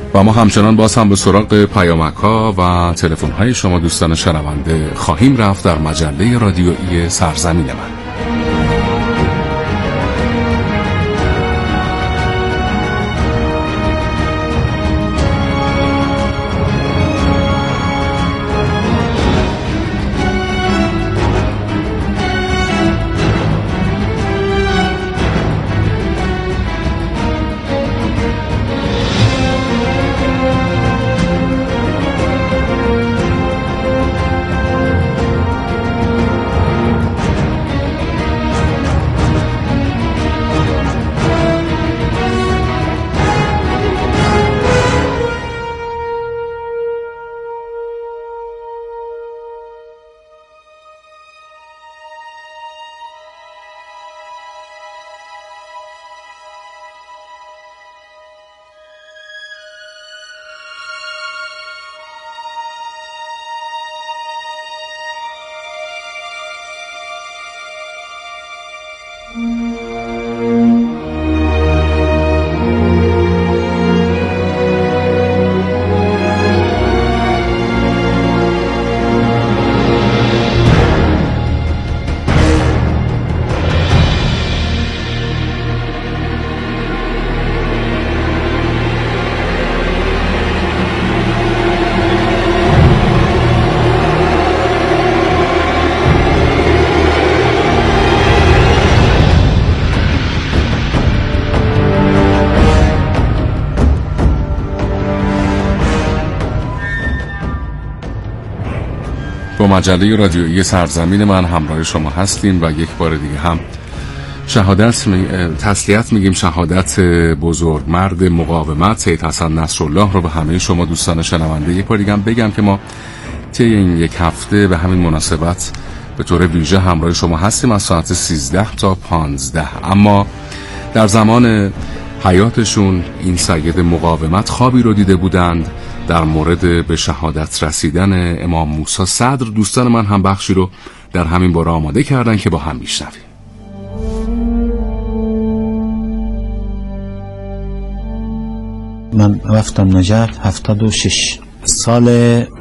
و ما همچنان باز هم به سراغ پیامک‌ها و تلفن‌های شما دوستان شنونده خواهیم رفت در مجله رادیویی سرزمین من. با مجله رادیویی سرزمین من همراه شما هستیم و یک بار دیگه هم تسلیت میگیم شهادت بزرگ مرد مقاومت سید حسن نصرالله رو به همه شما دوستان شنونده. یک بار دیگه هم بگم که ما طی این یک هفته به همین مناسبت به طور ویژه همراه شما هستیم از ساعت 13 تا 15. اما در زمان حیاتشون این سید مقاومت خوابی رو دیده بودند در مورد به شهادت رسیدن امام موسی صدر. دوستان من هم بخشی رو در همین باره آماده کردن که با هم میشنویم. من رفتم نجف 76 سال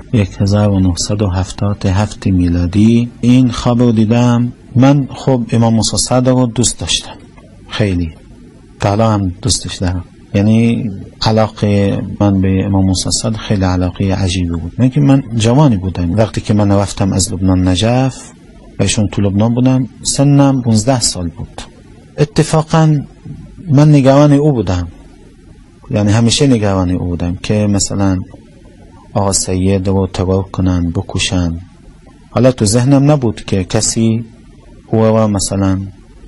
1977 میلادی. این خواب رو دیدم. من خب امام موسی صدر رو دوست داشتم، خیلی تا هم دوستش دارم. یعنی علاقه من به امام موسی صدر خیلی علاقه عجیبی بود. من جوانی بودم وقتی که من رفتم از لبنان نجف و ایشون تو لبنان بودم. سنم 15 سال بود. اتفاقا من نگران او بودم، یعنی همیشه نگران او بودم که مثلا آقا سید رو ترور کنن، بکشن. حالا تو ذهنم نبود که کسی او رو مثلا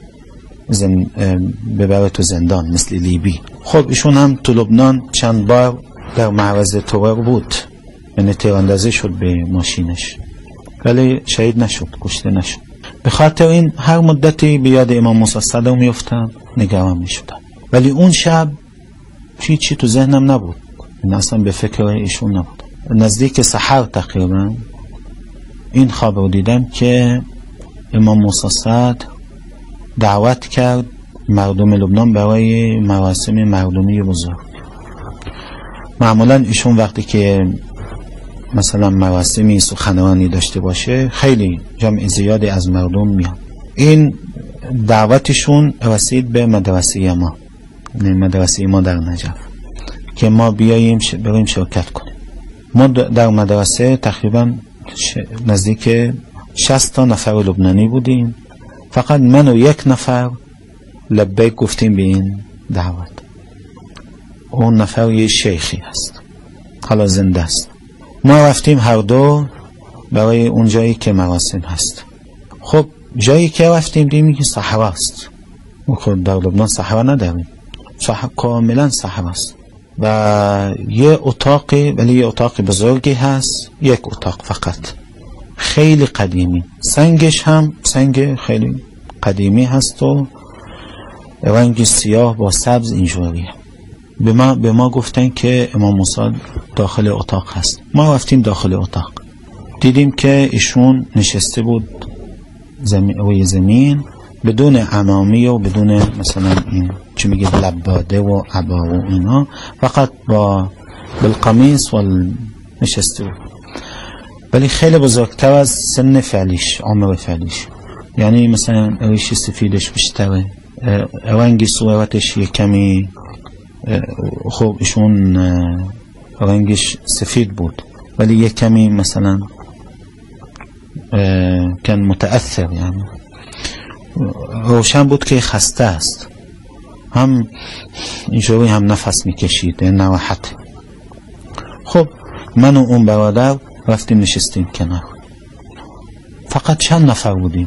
ببره تو زندان مثل لیبی. خب ایشون هم تو لبنان چند بار در معرض ترور بود، یعنی تیراندازی شد به ماشینش ولی شهید نشد، کشته نشد. به خاطر این هر مدتی به یاد امام موسی صدر میافتم، نگران میشدم. ولی اون شب چی تو ذهنم نبود، من اصلا به فکر ایشون نبود. نزدیک سحر تقریبا این خواب رو دیدم که امام موسی صدر دعوت کرد مردم لبنان برای مراسم مردمی بزرگ. معمولا ایشون وقتی که مثلا مراسمی سخنرانی داشته باشه خیلی جمع زیادی از مردم میان. این دعوتشون رسید به مدرسه ما، مدرسه ما در نجف، که ما بیاییم بریم شرکت کنیم. ما در مدرسه تقریبا نزدیک 60 تا نفر لبنانی بودیم. فقط من و یک نفر لبیک گفتیم به این دعوت. اون نفر یه شیخی هست، حالا زنده است. ما رفتیم هر دو برای اون جایی که مراسم هست. خب جایی که رفتیم دیدیم که صحراست. ما خود در لبنان صحرا نداریم، کاملا صحراست و یه اتاقی، ولی یه اتاق بزرگی هست، یک اتاق فقط، خیلی قدیمی. سنگش هم سنگ خیلی قدیمی هست و رنگ سیاه با سبز اینجوریه. به ما گفتن که امام موسی داخل اتاق هست. ما رفتیم داخل اتاق، دیدیم که ایشون نشسته بود روی زمین بدون عمامی و بدون مثلا این چی میگه لباده و عبا و اینا، فقط با بالقمیص و نشسته بود، ولی خیلی بزرگتر از سن فعلیش، عمر فعلیش. یعنی مثلا ریش سفیدش بیشتره، رنگی صورتش یک کمی، خب ایشون رنگش سفید بود ولی یک کمی مثلا کان متأثر، یعنی روشن بود که خسته است، هم اینجوری هم نفس میکشید نراحت. خب من و اون برادر رفتیم نشستیم کنار، فقط چند نفر بودیم.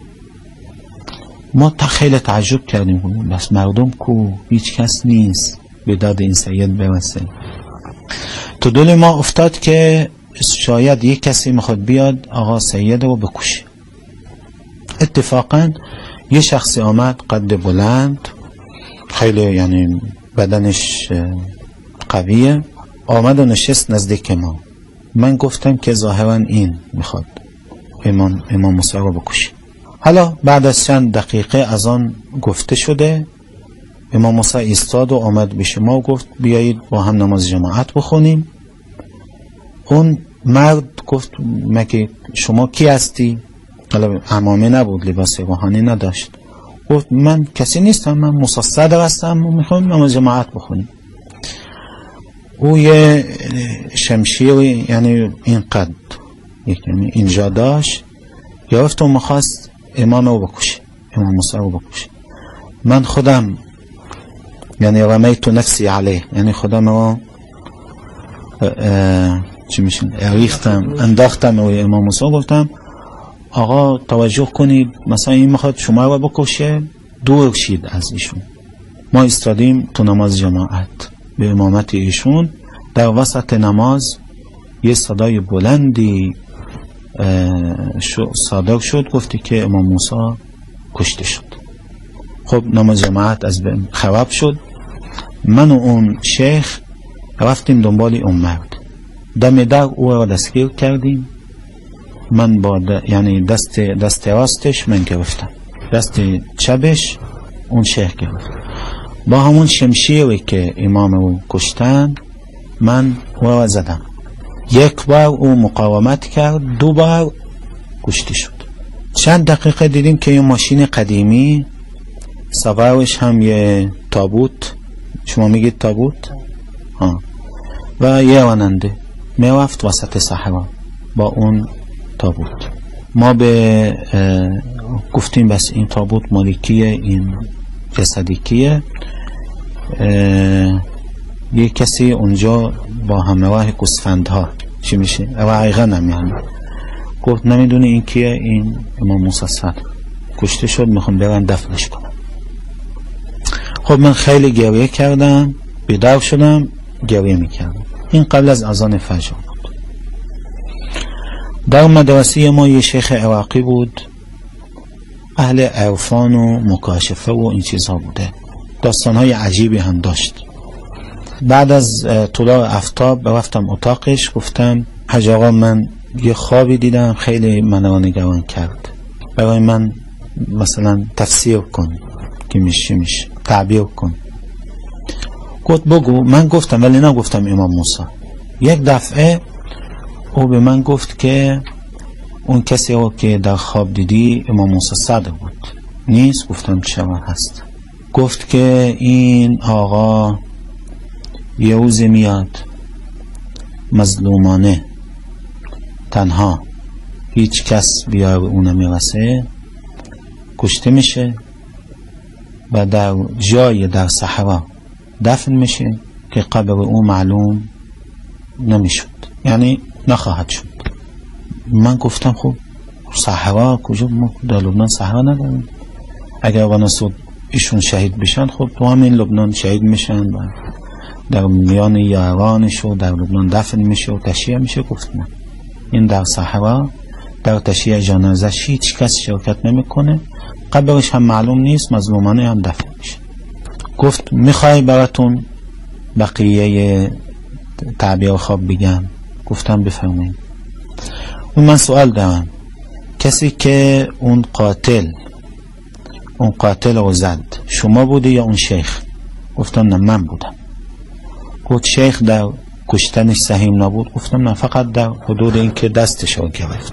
ما خیلی تعجب کردیم، بس مردم کو، هیچ کس نیست به داد این سید برسه. تو دل ما افتاد که شاید یک کسی میخواد بیاد آقا سید رو بکشه. اتفاقا یه شخصی آمد، قد بلند، خیلی یعنی بدنش قویه، آمد و نشست نزدیک ما. من گفتم که ظاهرا این میخواد امام موسی رو بکشه. حالا بعد از چند دقیقه از آن گفته شده، امام موسی ایستاد و آمد به شما و گفت بیایید با هم نماز جماعت بخونیم. اون مرد گفت مگه شما کی هستی؟ حالا عمامه نبود، لباس روحانی نداشت. گفت من کسی نیستم، من موسی صدر هستم و میخوام نماز جماعت بخونیم. او یه شمشیری یعنی این قد یعنی اینجا داشت، گرفت و میخواست امام رو بکشه، امام موسی رو بکشه. من خودم یعنی رمیت نفسی علیه، یعنی خودم رو چی میشن ریختم، انداختم روی امام موسی، گفتم آقا توجه کنید، مثلا این میخواد شما رو بکشه، دور شید از ایشون. ما استادیم تو نماز جماعت به امامت ایشون. در وسط نماز یه صدای بلندی صادر شد، گفتی که امام موسی کشته شد. خب نماز جماعت از بین خراب شد. من و اون شیخ رفتیم دنبال اون مرد، دم در او را دستگیر کردیم. من با یعنی دست راستش من گرفتم، دست چپش اون شیخ گرفت. با همون شمشیری که امام رو کشتن من او را زدم. یک بار او مقاومت کرد، دو بار کشته شد. چند دقیقه دیدیم که یه ماشین قدیمی، سوارش هم یه تابوت، شما میگید تابوت؟ و یه راننده میرفت وسط صحرا با اون تابوت. ما به گفتیم بس این تابوت مالکیه، این جسدی کیه؟ یه کسی اونجا با همراه گوسفندها چی میشه؟ رایغن هم یعنی گفت نمیدونی این کیه؟ این امام موسی صدر کشته شد، میخوام برن دفنش کنم. خب من خیلی گریه کردم، بیدار شدم گریه میکردم. این قبل از اذان فجر بود. در مدرسه ما یه شیخ عراقی بود، اهل عرفان و مکاشفه و این چیزها بوده، داستانهای عجیبی هم داشت. بعد از طلوع آفتاب رفتم اتاقش، گفتم حاج آقا من یه خوابی دیدم خیلی منو نگران کرد، برای من مثلا تفسیر کن که میشه تعبیر کن. گفت بگو. من گفتم ولی نگفتم امام موسی. یک دفعه او به من گفت که اون کسی رو که در خواب دیدی امام موسی صدر بود. نیست؟ گفتم چرا هست؟ گفت که این آقا یه روز میاد مظلومانه، تنها، هیچ کس بیار اون نمیرسه، کشته میشه و در جای در صحرا دفن میشه که قبر او معلوم نمیشد، یعنی نخواهد شد. من گفتم خب صحرا کجا؟ ما در لبنان صحرا نداریم. اگر قناصد ایشون شهید بشن خب تو همین لبنان شهید میشن و در میان یارانش و در لبنان دفن میشه و تشییع میشه. گفت نه، این در صحرا در تشییع جنازه هیچ کس شرکت نمیکنه، قبرش هم معلوم نیست، مظلومانه هم دفن میشه. گفت میخوای براتون بقیه تعبیر خواب بگم؟ گفتم بفرمایید. اون من سوال دارم، کسی که اون قاتل رو زد شما بودی یا اون شیخ؟ گفتم نه من بودم. گفت شیخ در کشتنش سهیم نبود. گفتم نه، فقط در حدود این که دستش رو گرفت.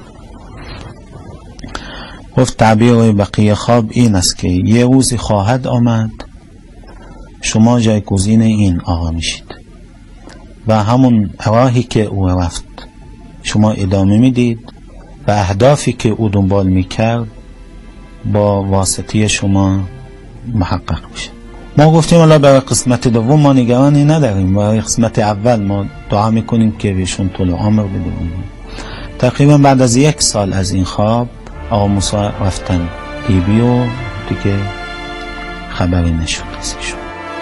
گفت تعبیر بقیه خواب این است که یه روزی خواهد آمد شما جایگزین این آقا میشید و همون راهی که او رفت شما ادامه میدید و اهدافی که او دنبال میکرد با واسطه شما محقق میشه. ما گفتیم الله برای قسمت دوم ما نگرانی نداریم، برای قسمت اول ما دعا میکنیم که بهشون طول عمر بدیم. تقریبا بعد از 1 سال از این خواب آقا موسی رفتن لیبی و دیگه خبری نشد ازشون.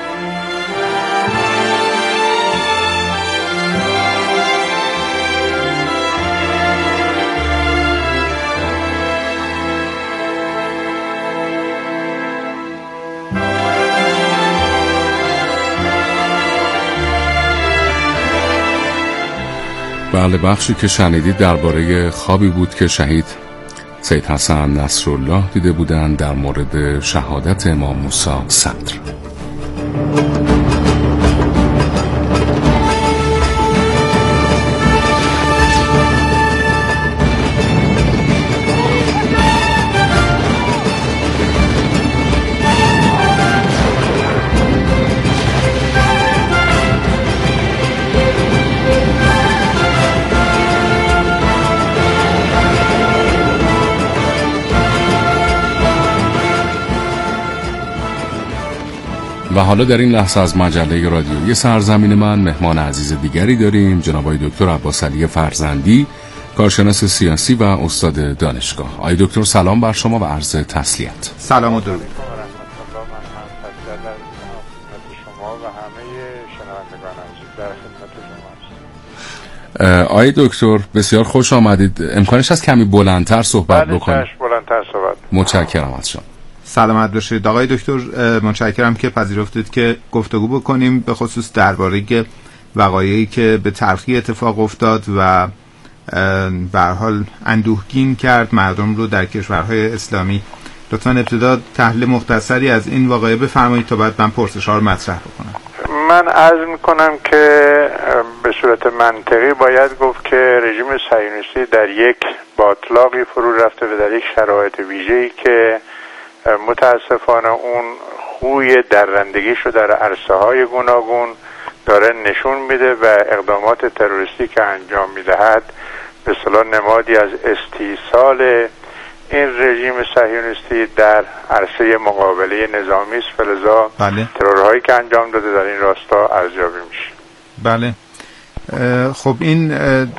بله، بخشی که شنیدید درباره خوابی بود که شهید سید حسن نصرالله دیده بودند در مورد شهادت امام موسی صدر. و حالا در این لحظه از مجله رادیویی سرزمین من مهمان عزیز دیگری داریم، جناب آقای دکتر عباس علی فرزندی، کارشناس سیاسی و استاد دانشگاه. آقای دکتر سلام بر شما و عرض تسلیت. سلام و درود. آقای دکتر بسیار خوش آمدید. امکانش هست کمی بلندتر صحبت بکنید؟ بلندتر صحبت. متشکرم از شما. سلامت باشید آقای دکتر، متشکرم که پذیرفتید که گفتگو بکنیم به خصوص درباره وقایعی که به تلخی اتفاق افتاد و به هر حال اندوهگین کرد مردم رو در کشورهای اسلامی. لطفاً ابتدا تحلیل مختصری از این واقعه بفرمایید تا بعد من پرسش‌ها رو مطرح بکنم. من عرض میکنم که به صورت منطقی باید گفت که رژیم صهیونیستی در یک باطلاقی فرو رفته و در یک شرایط ویژه‌ای که متاسفانه اون خوی درندگیشو در عرصه‌های گوناگون داره نشون میده و اقدامات تروریستی که انجام میدهد به اصطلاح نمادی از استیصال این رژیم صهیونیستی در عرصه مقابله نظامی است. فلذا ترورهایی که انجام داده در این راستا ارزیابی میشه. بله، خب این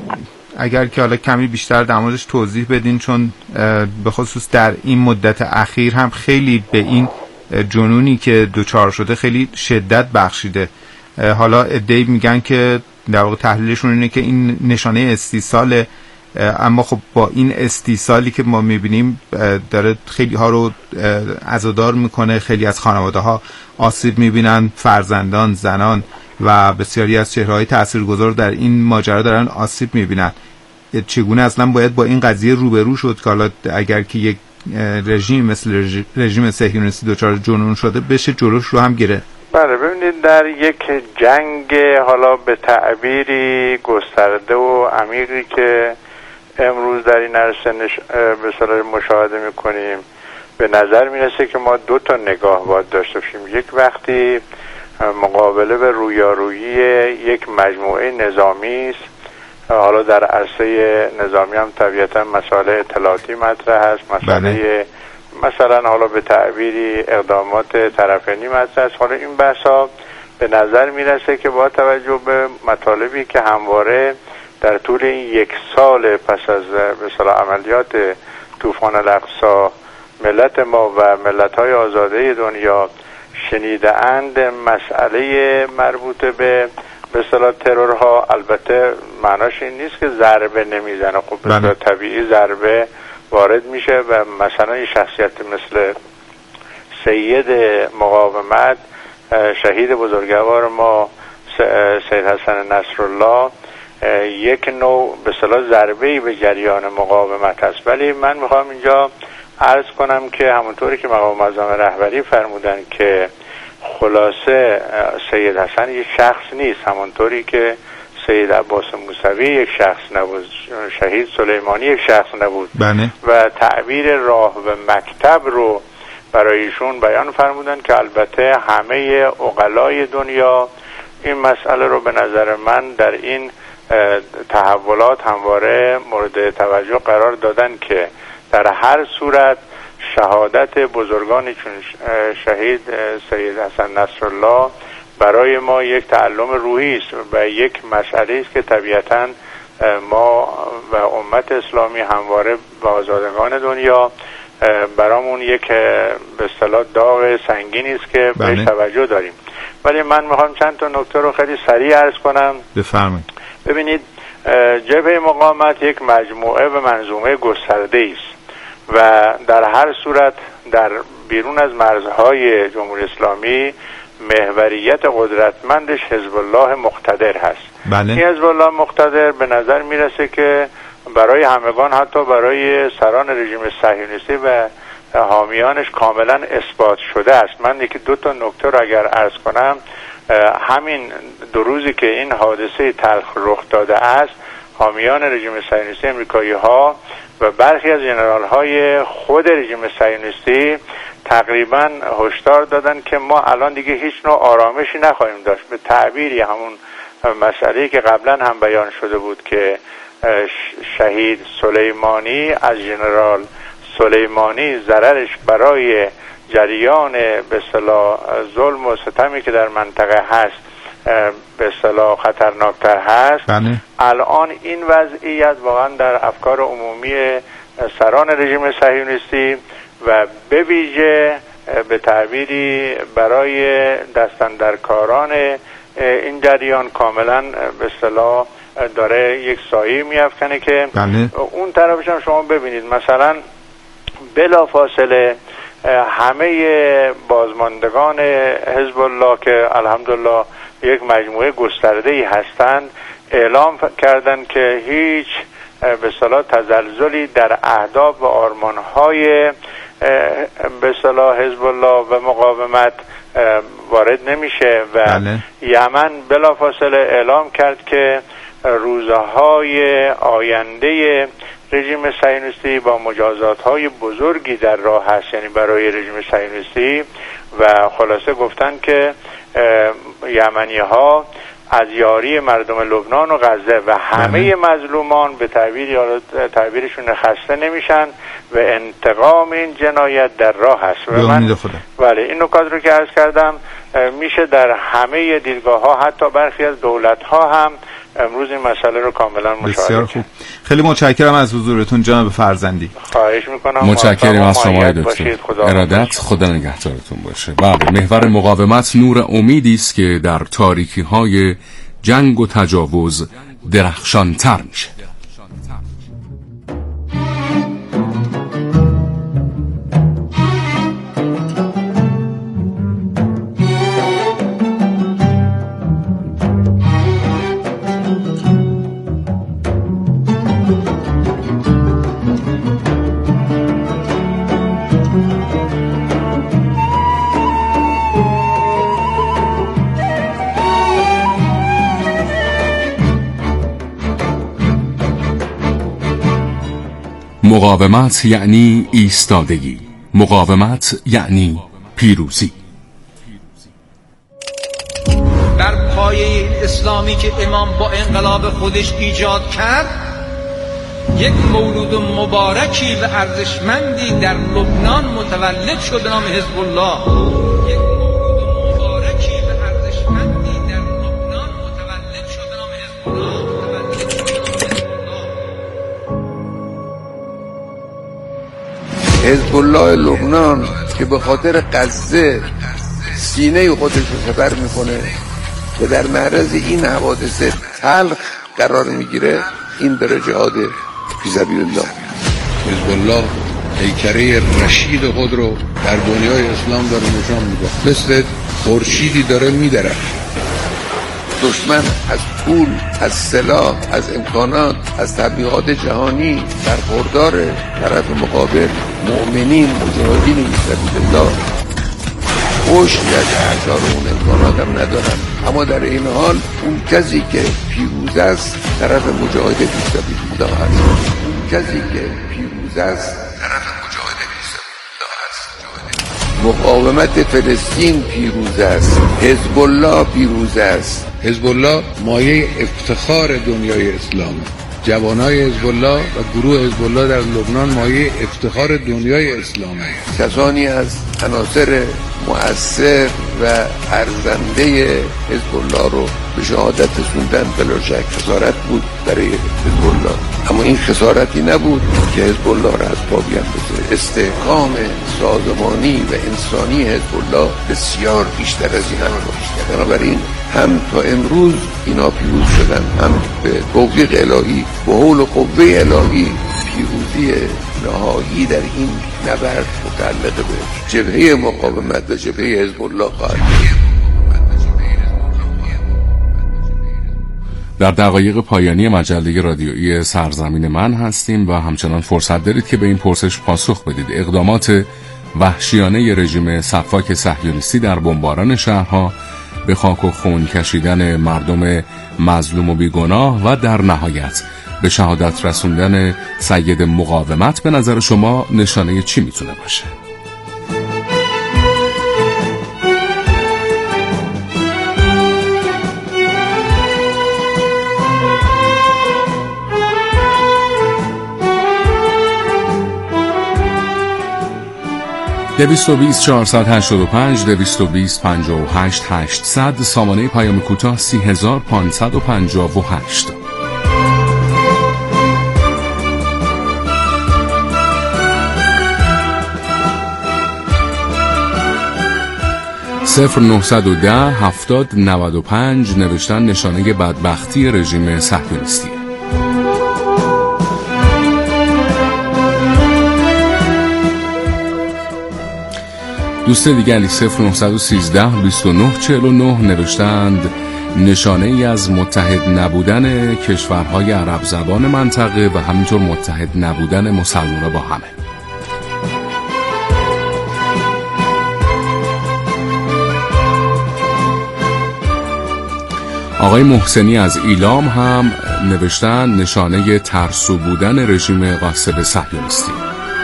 اگر که حالا کمی بیشتر در موردش توضیح بدین، چون به خصوص در این مدت اخیر هم خیلی به این جنونی که دوچار شده خیلی شدت بخشیده. حالا ادعی میگن که در واقع تحلیلشون اینه که این نشانه استیصاله، اما خب با این استیصالی که ما میبینیم داره خیلی ها رو عزادار میکنه، خیلی از خانواده ها آسیب میبینن، فرزندان، زنان و بسیاری از چهره‌های تاثیرگذار در این ماجرا دارن آسیب میبینن. چگونه اصلا باید با این قضیه روبرو شد که حالا اگر که یک رژیم مثل رژیم صهیونیستی دچار جنون شده بشه جلوش رو هم گرفت؟ بله، ببینید در یک جنگ حالا به تعبیری گسترده و عمیقی که امروز در این عرصه به صلاح مشاهده میکنیم به نظر میرسه که ما 2 تا نگاه باید داشته باشیم. یک وقتی مقابله به رویارویی یک مجموعه نظامی است، حالا در عرصه نظامی هم طبیعتا مسائل اطلاعاتی مطرح است، مسئله مثلا حالا به تعبیری اقدامات طرفینی مطرح است. حالا این بحثا به نظر میرسه که با توجه به مطالبی که همواره در طول این 1 سال پس از به اصطلاح عملیات طوفان الاقصی ملت ما و ملت‌های آزاده دنیا شنیده اند، مسئله مربوط به اصطلاح ترورها، البته معناش این نیست که ضربه نمیزنه، خب به صورت طبیعی ضربه وارد میشه و مثلا این شخصیت مثل سید مقاومت، شهید بزرگوار ما سید حسن نصرالله، یک نوع به اصطلاح ضربه‌ای به جریان مقاومت است. ولی من میخوام اینجا عرض کنم که همونطوری که مقام معظم رهبری فرمودن که خلاصه سید حسن یک شخص نیست، همونطوری که سید عباس موسوی یک شخص نبود، شهید سلیمانی یک شخص نبود. بله. و تعبیر راه و مکتب رو برای ایشون بیان فرمودن که البته همه عقلای دنیا این مسئله رو به نظر من در این تحولات همواره مورد توجه قرار دادن که در هر صورت شهادت بزرگانی چون شهید سید حسن نصرالله برای ما یک تعلم روحی است و یک مسئله است که طبیعتاً ما و امت اسلامی همواره و آزادگان دنیا برامون یک به اصطلاح داغ سنگینی است که بهش توجه داریم. ولی من میخوام چند تا نکته رو خیلی سریع عرض کنم. بفرمایید. ببینید، جبهه مقاومت یک مجموعه و منظومه گسترده است و در هر صورت در بیرون از مرزهای جمهوری اسلامی محوریت قدرتمندش حزب الله مقتدر هست. بله. این حزب الله مقتدر به نظر میرسه که برای همگان، حتی برای سران رژیم صهیونیستی و حامیانش کاملا اثبات شده است. من یکی دو تا نکته رو اگر عرض کنم، همین دو روزی که این حادثه تلخ رخ داده است، حامیان رژیم صهیونیستی امریکایی ها و برخی از ژنرال های خود رژیم صهیونیستی تقریبا هشدار دادن که ما الان دیگه هیچ نوع آرامشی نخواهیم داشت. به تعبیری همون مسئله‌ای که قبلا هم بیان شده بود که شهید سلیمانی از ژنرال سلیمانی ضررش برای جریان به اصطلاح ظلم و ستمی که در منطقه هست به اصطلاح خطرناکتر هست. بله. الان این وضعیت واقعا در افکار عمومی سران رژیم صهیونیستی و به ویژه به تعبیری برای دستاندرکاران این جریان کاملا به اصطلاح داره یک سایه میافکنه که بله. اون طرفش هم شما ببینید مثلا بلافاصله همه بازماندگان حزب الله که الحمدلله یک مجموعه گسترده‌ای هستند اعلام کردند که هیچ به اصطلاح تزلزلی در اهداف و آرمان‌های به اصطلاح حزب الله و مقاومت وارد نمیشه و بله. یمن بلافاصله اعلام کرد که روزهای آینده رژیم صهیونیستی با مجازات‌های بزرگی در راه هست، یعنی برای رژیم صهیونیستی، و خلاصه گفتن که یمنی‌ها از یاری مردم لبنان و غزه و همه مظلومان به تعبیرشون خسته نمیشن و انتقام این جنایت در راه هست. و من بله این نکات رو که عرض کردم میشه در همه دیدگاه‌ها حتی برخی از دولت‌ها هم امروز این مسئله رو کاملا مشاهده. بسیار خوب. خیلی متشکرم از حضورتون جناب فرزندی. خواهش میکنم. متشکرم از شما دکتر. ارادت، خدا نگهدارتون باشه. بله، محور مقاومت نور امیدی است که در تاریکی‌های جنگ و تجاوز درخشان‌تر میشه. مقاومت یعنی ایستادگی، مقاومت یعنی پیروزی. در پایه اسلامی که امام با انقلاب خودش ایجاد کرد، یک مولود مبارکی و ارزشمندی در لبنان متولد شد به نام حزب الله. یک مولود مبارکی و ارزشمندی در لبنان متولد شد به نام حزب الله. حزب الله لبنان که به خاطر غزه سینه خودش رو سپر میکنه و در معرض این حوادث تلخ قرار میگیره، این داره جهاد فی سبیل الله. حزب الله پیکره رشید خود رو در دنیای اسلام داره نشان میده، مثل خورشیدی داره میدرخشه. دشمن از پول، از سلاح، از امکانات، از تبلیغات جهانی برخوردار. طرف مقابل مؤمنین مجاهدین فی سبیل الله خوش از اعتار اون امکانات هم ندارن. اما در این حال اون کسی که پیروز است طرف مجاهد فی سبیل الله است. اون کسی که پیروز است طرف مجاهد فی سبیل الله است. مقاومت فلسطین پیروز است. حزب الله پیروز است. حزب الله مایه افتخار دنیای اسلام. جوانای حزب الله و گروه حزب الله در لبنان مایه افتخار دنیای اسلامی. کسانی از عناصر مؤثر و ارزنده حزب الله رو به شهادت رسوندن بلا شک خسارت بود برای حزب الله، اما این خسارتی نبود که حزب الله را از پا بیندازه. استحکام سازمانی و انسانی حزب الله بسیار بیشتر از این هم. بنابراین هم تا امروز اینا پیروز شدن، هم به توفیق الهی به حول و قوه الهی پیروزی نهایی در این نبرد متعلق به جبهه مقاومت و جبهه حزب الله خواهد. در دقایق پایانی مجله رادیویی سرزمین من هستیم و همچنان فرصت دارید که به این پرسش پاسخ بدید. اقدامات وحشیانه رژیم سفاک صهیونیستی در بمباران شهرها، به خاک و خون کشیدن مردم مظلوم و بیگناه و در نهایت به شهادت رسوندن سید مقاومت به نظر شما نشانه چی میتونه باشه؟ ...220 485 220 58 800 سامانه پیام کوتاه 30558. صفر 910 70 95 نوشتن نشانه بدبختی رژیم صهیونیستی. دوست دیگری 0913 29 49 نوشتند نشانه ای از متحد نبودن کشورهای عرب زبان منطقه و همینطور متحد نبودن مسلمان‌ها با همه. آقای محسنی از ایلام هم نوشتن نشانه ترسو بودن رژیم غاصب صهیونیستی.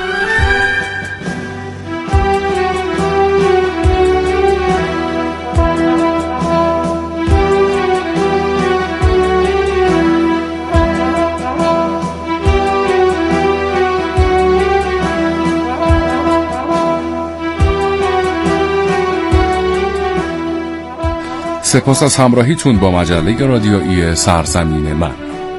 سپاس از همراهیتون با مجله رادیویی سرزمین من.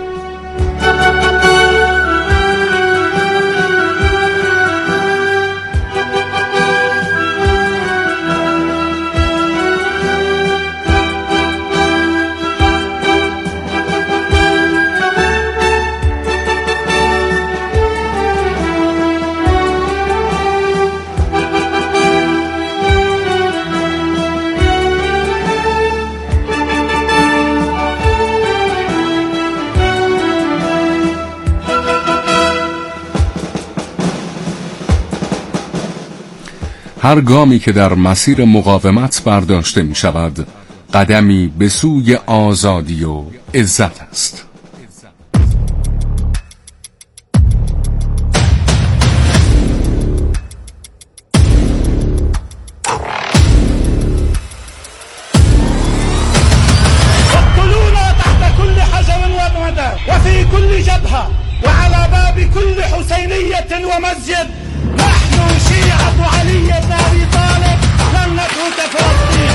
هر گامی که در مسیر مقاومت برداشته می شود قدمی به سوی آزادی و عزت است. اقتلونا تحت كل حجر ومدى وفي كل جبهة وعلى باب كل حسينية ومسجد. نحن شيعة علي بن أبي طالب لن نترك فلسطين.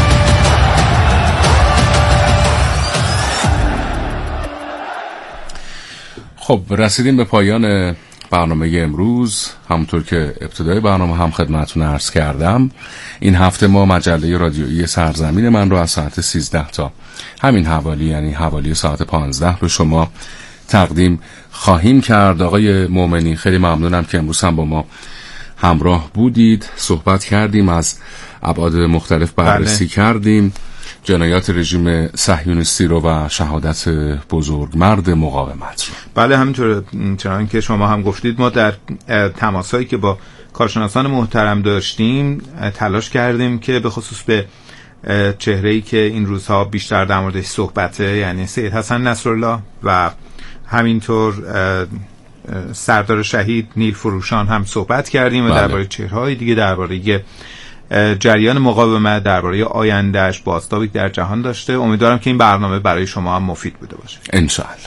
خب رسیدیم به پایان برنامه امروز. همونطور که ابتدای برنامه هم خدمتتون عرض کردم این هفته ما مجله رادیویی سرزمین من رو از ساعت 13 تا همین حوالی یعنی حوالی ساعت 15 به شما تقدیم خواهیم کرد. آقای مومنی خیلی ممنونم که امروز هم با ما همراه بودید، صحبت کردیم، از ابعاد مختلف بررسی کردیم جنایات رژیم صهیونیستی رو و شهادت بزرگمرد مقاومت رو. بله همینطور، چنان که شما هم گفتید ما در تماسایی که با کارشناسان محترم داشتیم تلاش کردیم که به خصوص به چهره‌ای که این روزها بیشتر در موردش صحبته، یعنی سید حسن نصرالله و همینطور سردار شهید نیل فروشان هم صحبت کردیم و درباره چهره‌های دیگه، درباره جریان مقاومت، درباره آیندهش، بازتابی در جهان داشته. امیدوارم که این برنامه برای شما هم مفید بوده باشه ان شاء الله.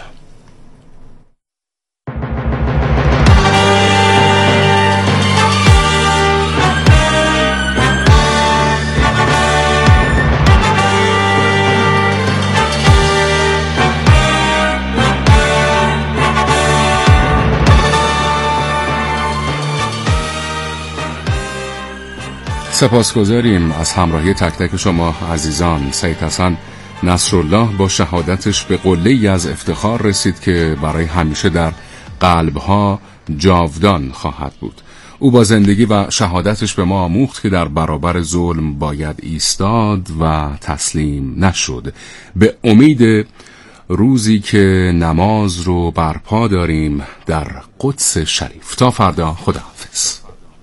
سپاسگزاریم از همراهی تک تک شما عزیزان. سید حسن نصرالله با شهادتش به قله‌ای از افتخار رسید که برای همیشه در قلب‌ها جاودان خواهد بود. او با زندگی و شهادتش به ما آموخت که در برابر ظلم باید ایستاد و تسلیم نشد. به امید روزی که نماز رو برپا داریم در قدس شریف. تا فردا، خداحافظ.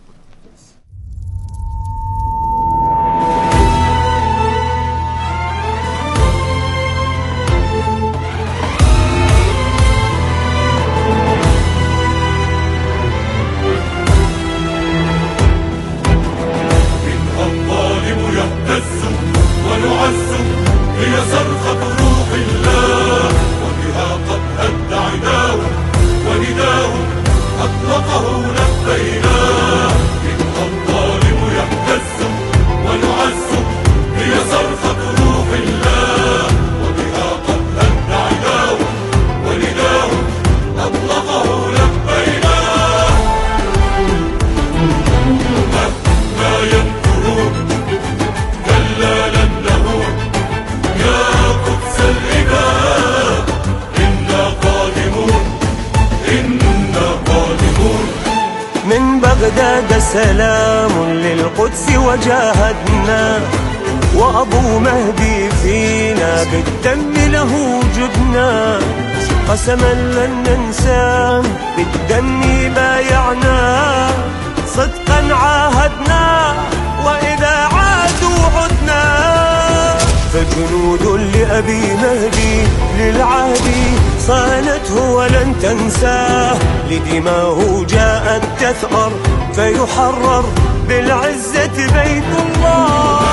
بغداد سلام للقدس وجاهدنا وأبو مهدي فينا بالدم له جدنا قسما لن ننساه بالدم بايعنا صدقا عاهدنا وإذا عادوا عدنا فجنود لأبي مهدي للعهد صانته ولن تنساه لدماه جاءت تثأر فيحرر بالعزة بيت الله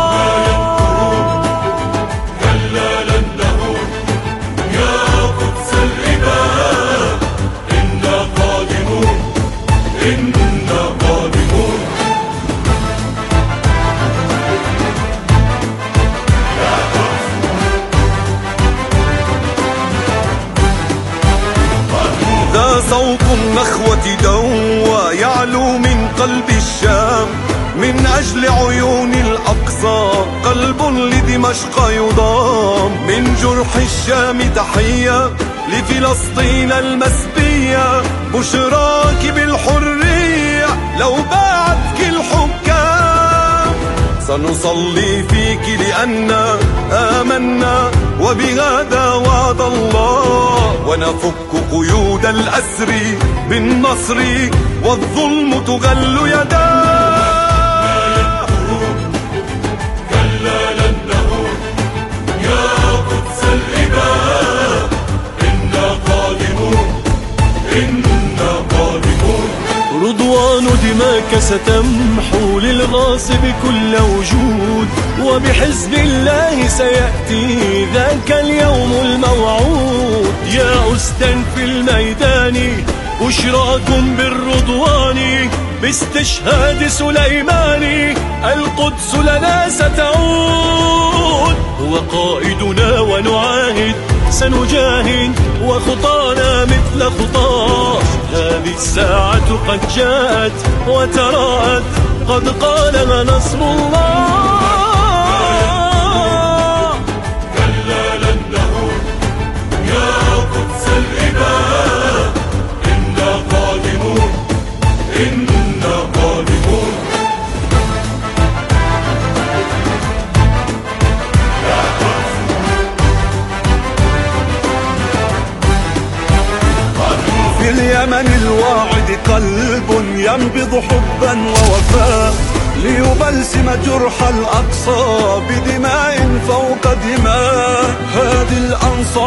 كلا لن نهون يا قدس الإباء إنا قادمون إنا قادمون ذا صوت النخوة دوى يعلو من قلب الشام من أجل عيون الأقصى قلب لدمشق يضام من جرح الشام تحية لفلسطين المسبية بشراك بالحرية لو باعتك الحكام سنصلي فيك لأننا آمنا وبهذا وعد الله ونفك قيود الأسر بالنصر والظلم تغل يداه كلا لن نهون يا قدس الإباء إنا قادمون إنا قادمون رضوان دماك ستمحو للغاصب كل وجود وبحزب الله سيأتي ذاك اليوم الموعود يا أسدا في الميدان بشراكم بالرضوان باستشهاد سليمان القدس لنا ستعود هو قائدنا ونعاهد سنجاهد وخطانا مثل خطاه هذه الساعة قد جاءت وتراءت قد قالها نصر الله كلا لن نهون يا قدس الإباء إنا قادمون إنا قادمون في اليمن الواعد قلب ينبض حبا ووفاء ليبلسم جرح الأقصى بدماء فوق دماء. هذه الأنصار